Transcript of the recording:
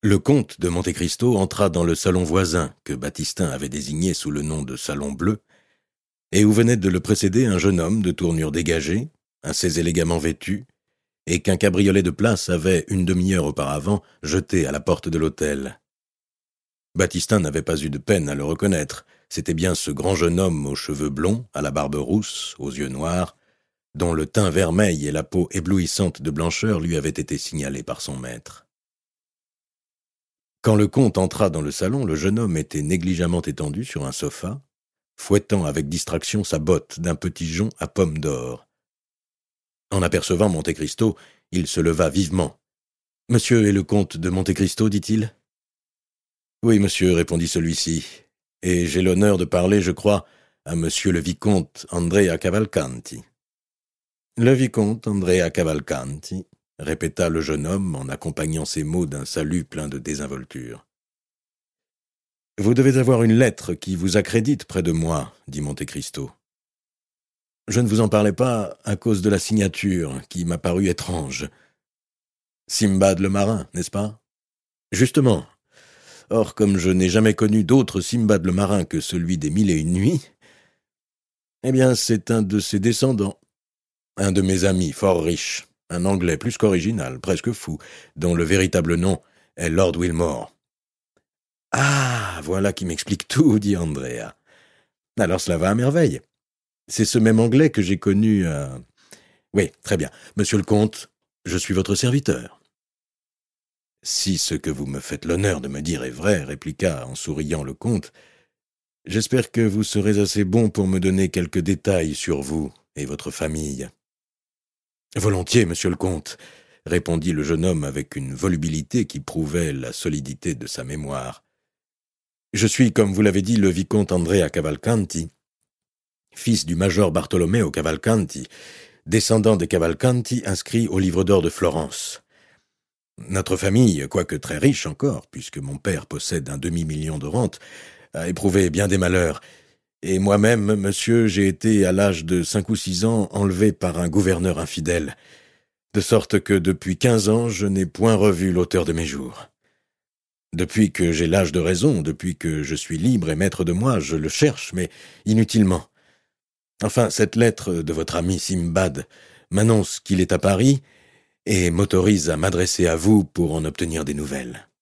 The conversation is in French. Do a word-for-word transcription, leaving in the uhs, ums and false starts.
Le comte de Monte Cristo entra dans le salon voisin, que Baptistin avait désigné sous le nom de salon bleu, et où venait de le précéder un jeune homme de tournure dégagée, assez élégamment vêtu, et qu'un cabriolet de place avait, une demi-heure auparavant, jeté à la porte de l'hôtel. Baptistin n'avait pas eu de peine à le reconnaître. C'était bien ce grand jeune homme aux cheveux blonds, à la barbe rousse, aux yeux noirs, dont le teint vermeil et la peau éblouissante de blancheur lui avaient été signalés par son maître. Quand le comte entra dans le salon, le jeune homme était négligemment étendu sur un sofa, fouettant avec distraction sa botte d'un petit jonc à pomme d'or. En apercevant Monte Cristo, il se leva vivement. « Monsieur est le comte de Monte Cristo, dit-il ?»« Oui, monsieur, répondit celui-ci, et j'ai l'honneur de parler, je crois, à monsieur le vicomte Andrea Cavalcanti. »« Le vicomte Andrea Cavalcanti, » répéta le jeune homme en accompagnant ces mots d'un salut plein de désinvolture. « Vous devez avoir une lettre qui vous accrédite près de moi, dit Monte Cristo. Je ne vous en parlais pas à cause de la signature qui m'a paru étrange. Simbad le marin, n'est-ce pas? Justement. Or, comme je n'ai jamais connu d'autre Simbad le marin que celui des Mille et une nuits, eh bien, c'est un de ses descendants, un de mes amis fort riche, un Anglais plus qu'original, presque fou, dont le véritable nom est Lord Wilmore. »« Ah, voilà qui m'explique tout, dit Andrea. Alors cela va à merveille. C'est ce même Anglais que j'ai connu à... Oui, très bien. Monsieur le comte, je suis votre serviteur. »« Si ce que vous me faites l'honneur de me dire est vrai, répliqua en souriant le comte, j'espère que vous serez assez bon pour me donner quelques détails sur vous et votre famille. »« Volontiers, monsieur le comte, » répondit le jeune homme avec une volubilité qui prouvait la solidité de sa mémoire. « Je suis, comme vous l'avez dit, le vicomte Andrea Cavalcanti, fils du major Bartolomeo Cavalcanti, descendant des Cavalcanti inscrits au livre d'or de Florence. Notre famille, quoique très riche encore, puisque mon père possède un demi-million de rente, a éprouvé bien des malheurs, et moi-même, monsieur, j'ai été, à l'âge de cinq ou six ans, enlevé par un gouverneur infidèle, de sorte que depuis quinze ans, je n'ai point revu l'auteur de mes jours. Depuis que j'ai l'âge de raison, depuis que je suis libre et maître de moi, je le cherche, mais inutilement. Enfin, cette lettre de votre ami Simbad m'annonce qu'il est à Paris et m'autorise à m'adresser à vous pour en obtenir des nouvelles.